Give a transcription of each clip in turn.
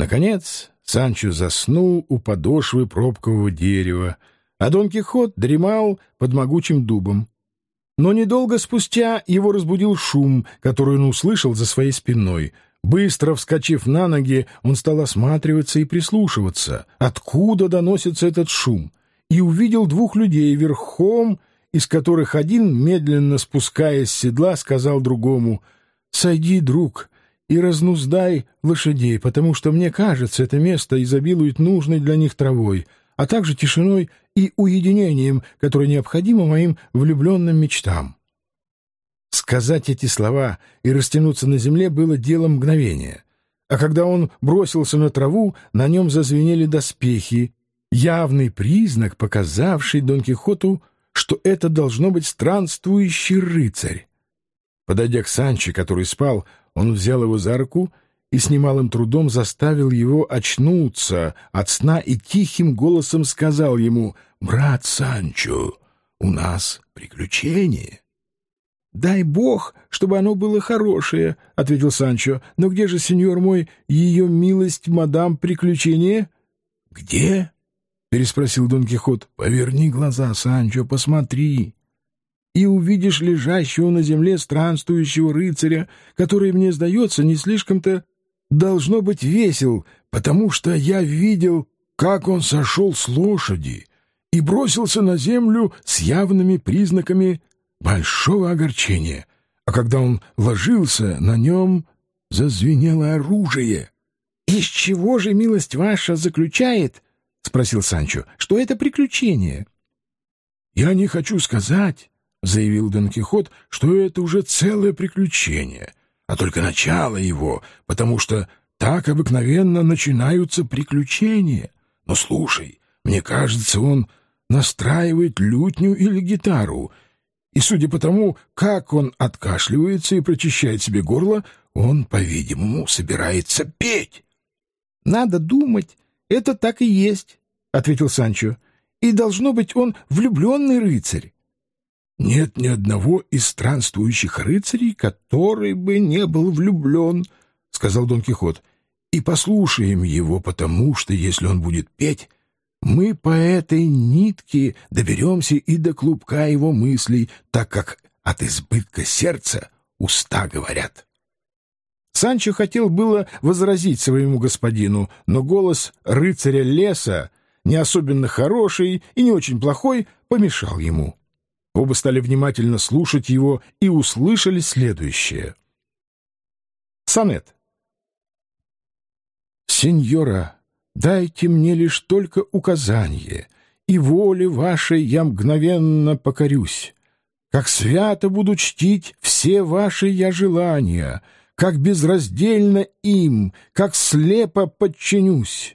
Наконец Санчо заснул у подошвы пробкового дерева, а Дон Кихот дремал под могучим дубом. Но недолго спустя его разбудил шум, который он услышал за своей спиной. Быстро вскочив на ноги, он стал осматриваться и прислушиваться, откуда доносится этот шум, и увидел двух людей верхом, из которых один, медленно спускаясь с седла, сказал другому: «Сойди, друг, и разнуздай лошадей, потому что, мне кажется, это место изобилует нужной для них травой, а также тишиной и уединением, которое необходимо моим влюбленным мечтам». Сказать эти слова и растянуться на земле было делом мгновения. А когда он бросился на траву, на нем зазвенели доспехи, явный признак, показавший Дон Кихоту, что это должно быть странствующий рыцарь. Подойдя к Санчо, который спал, он взял его за руку и с немалым трудом заставил его очнуться от сна и тихим голосом сказал ему: «Брат Санчо, у нас приключение». «Дай бог, чтобы оно было хорошее», — ответил Санчо. «Но где же, сеньор мой, ее милость, мадам Приключение?» «Где?» — переспросил Дон Кихот. «Поверни глаза, Санчо, посмотри, и увидишь лежащего на земле странствующего рыцаря, который, мне сдается, не слишком-то должно быть весел, потому что я видел, как он сошел с лошади и бросился на землю с явными признаками большого огорчения, а когда он ложился, на нем зазвенело оружие». «Из чего же, милость ваша, заключает, — спросил Санчо, — что это приключение?» «Я не хочу сказать, — заявил Дон Кихот, — что это уже целое приключение, а только начало его, потому что так обыкновенно начинаются приключения. Но слушай, мне кажется, он настраивает лютню или гитару, и, судя по тому, как он откашливается и прочищает себе горло, он, по-видимому, собирается петь». «Надо думать, это так и есть, — ответил Санчо, — и, должно быть, он влюбленный рыцарь». «Нет ни одного из странствующих рыцарей, который бы не был влюблен, — сказал Дон Кихот, — и послушаем его, потому что, если он будет петь, мы по этой нитке доберемся и до клубка его мыслей, так как от избытка сердца уста говорят». Санчо хотел было возразить своему господину, но голос рыцаря леса, не особенно хороший и не очень плохой, помешал ему. Оба стали внимательно слушать его и услышали следующее. Сонет. «Сеньора, дайте мне лишь только указание, и воле вашей я мгновенно покорюсь. Как свято буду чтить все ваши я желания, как безраздельно им, как слепо подчинюсь.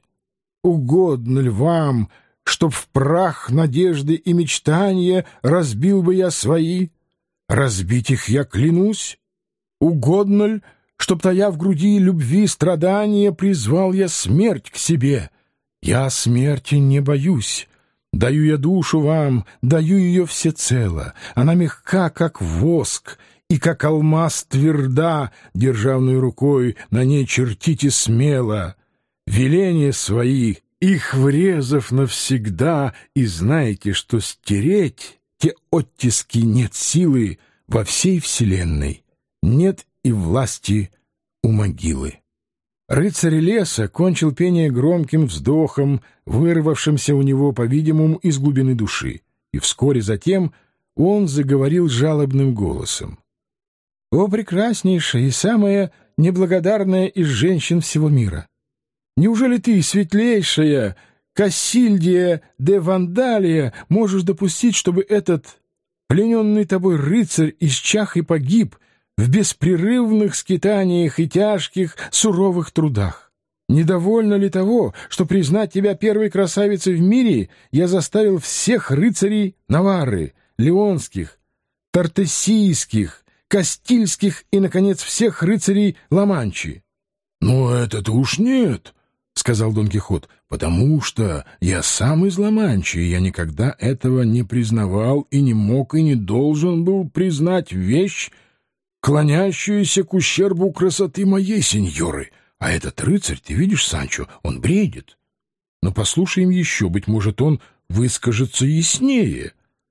Угодно ли вам, чтоб в прах надежды и мечтания разбил бы я свои? Разбить их я клянусь. Угодно ли, чтоб, тая в груди любви страдания, призвал я смерть к себе? Я смерти не боюсь. Даю я душу вам, даю ее всецело. Она мягка, как воск, и как алмаз тверда, державной рукой на ней чертите смело. Веления свои, их врезав навсегда, и знаете, что стереть те оттиски нет силы во всей вселенной, нет и власти у могилы». Рыцарь леса кончил пение громким вздохом, вырвавшимся у него, по-видимому, из глубины души, и вскоре затем он заговорил жалобным голосом. «О, прекраснейшая и самая неблагодарная из женщин всего мира! Неужели ты, светлейшая Кассильдия де Вандалия, можешь допустить, чтобы этот плененный тобой рыцарь исчах и погиб в беспрерывных скитаниях и тяжких суровых трудах? Недовольно ли того, что признать тебя первой красавицей в мире я заставил всех рыцарей Наварры, Леонских, Тортесийских, Кастильских и, наконец, всех рыцарей Ла-Манчи?» «Ну, это-то уж нет, — сказал Дон Кихот, — потому что я сам из Ла-Манчи, и я никогда этого не признавал и не мог и не должен был признать вещь, клонящуюся к ущербу красоты моей сеньоры, А этот рыцарь, ты видишь, Санчо, он бредит. Но послушаем еще, быть может, он выскажется яснее».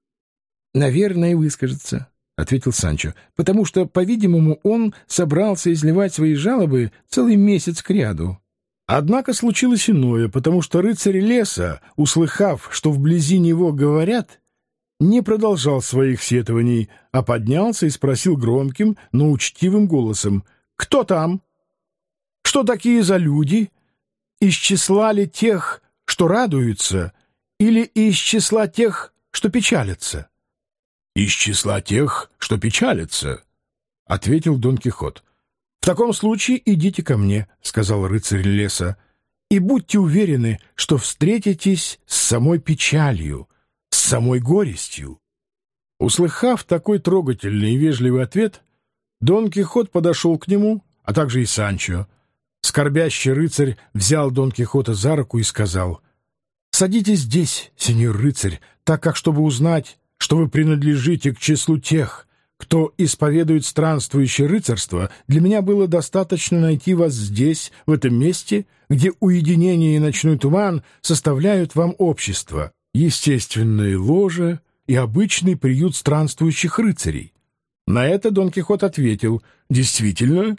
«Наверное, выскажется», — ответил Санчо, «потому что, по-видимому, он собрался изливать свои жалобы целый месяц кряду». Однако случилось иное, потому что рыцарь леса, услыхав, что вблизи него говорят, не продолжал своих сетований, а поднялся и спросил громким, но учтивым голосом: «Кто там? Что такие за люди? Из числа ли тех, что радуются, или из числа тех, что печалятся?» «Из числа тех, что печалятся», — ответил Дон Кихот. «В таком случае идите ко мне», — сказал рыцарь леса, «и будьте уверены, что встретитесь с самой печалью, с самой горестью». Услыхав такой трогательный и вежливый ответ, Дон Кихот подошел к нему, а также и Санчо. Скорбящий рыцарь взял Дон Кихота за руку и сказал: «Садитесь здесь, сеньор рыцарь, так как, чтобы узнать, что вы принадлежите к числу тех, кто исповедует странствующее рыцарство, для меня было достаточно найти вас здесь, в этом месте, где уединение и ночной туман составляют вам общество, естественное ложе и обычный приют странствующих рыцарей». На это Дон Кихот ответил: «Действительно,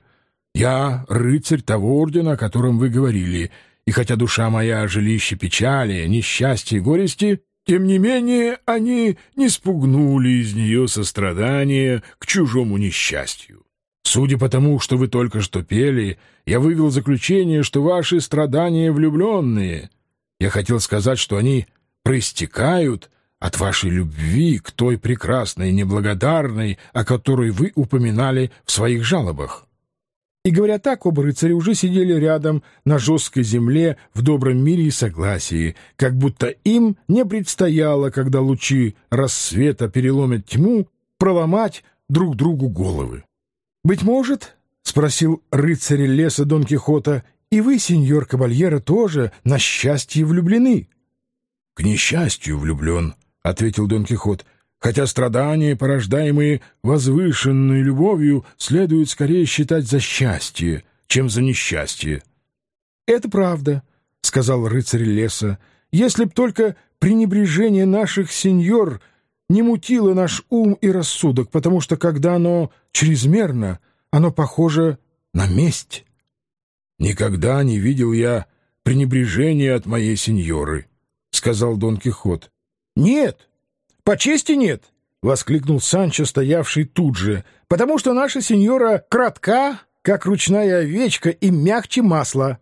я рыцарь того ордена, о котором вы говорили, и хотя душа моя — жилище печали, несчастья и горести, тем не менее они не спугнули из нее сострадания к чужому несчастью. Судя по тому, что вы только что пели, я вывел заключение, что ваши страдания влюбленные. Я хотел сказать, что они проистекают от вашей любви к той прекрасной и неблагодарной, о которой вы упоминали в своих жалобах». И говоря так, оба рыцаря уже сидели рядом на жесткой земле в добром мире и согласии, как будто им не предстояло, когда лучи рассвета переломят тьму, проломать друг другу головы. «Быть может, — спросил рыцарь леса Дон Кихота, — и вы, сеньор Кабальеро, тоже на счастье влюблены?» «К несчастью влюблен», — ответил Дон Кихот, «хотя страдания, порождаемые возвышенной любовью, следует скорее считать за счастье, чем за несчастье». «Это правда», — сказал рыцарь леса, — «если б только пренебрежение наших сеньор не мутило наш ум и рассудок, потому что, когда оно чрезмерно, оно похоже на месть». «Никогда не видел я пренебрежения от моей сеньоры», — сказал Дон Кихот. «Нет, по чести нет», — воскликнул Санчо, стоявший тут же, «потому что наша сеньора кратка, как ручная овечка, и мягче масла».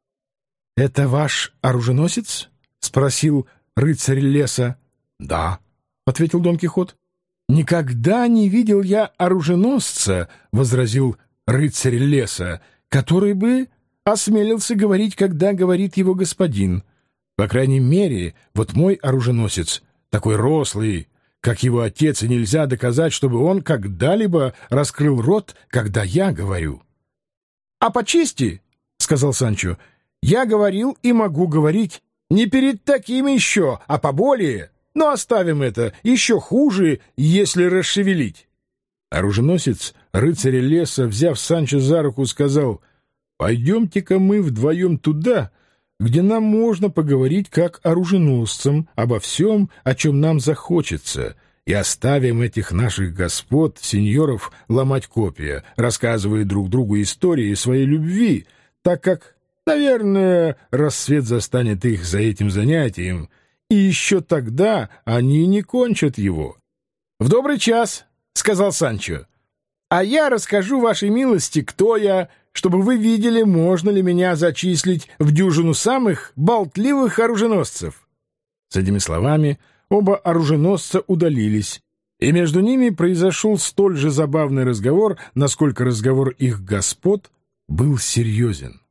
«Это ваш оруженосец?» — спросил рыцарь леса. «Да», — ответил Дон Кихот. «Никогда не видел я оруженосца», — возразил рыцарь леса, «который бы осмелился говорить, когда говорит его господин. По крайней мере, вот мой оруженосец такой рослый, как его отец, и нельзя доказать, чтобы он когда-либо раскрыл рот, когда я говорю». «А по чести, — сказал Санчо, — я говорил и могу говорить не перед таким еще, а поболее, но оставим это, еще хуже, если расшевелить». Оруженосец рыцаря леса, взяв Санчо за руку, сказал: «Пойдемте-ка мы вдвоем туда, где нам можно поговорить как оруженосцам обо всем, о чем нам захочется, и оставим этих наших господ, сеньоров, ломать копья, рассказывая друг другу истории своей любви, так как, наверное, рассвет застанет их за этим занятием, и еще тогда они не кончат его». «В добрый час», — сказал Санчо, — «а я расскажу вашей милости, кто я, чтобы вы видели, можно ли меня зачислить в дюжину самых болтливых оруженосцев». С этими словами оба оруженосца удалились, и между ними произошел столь же забавный разговор, насколько разговор их господ был серьезен.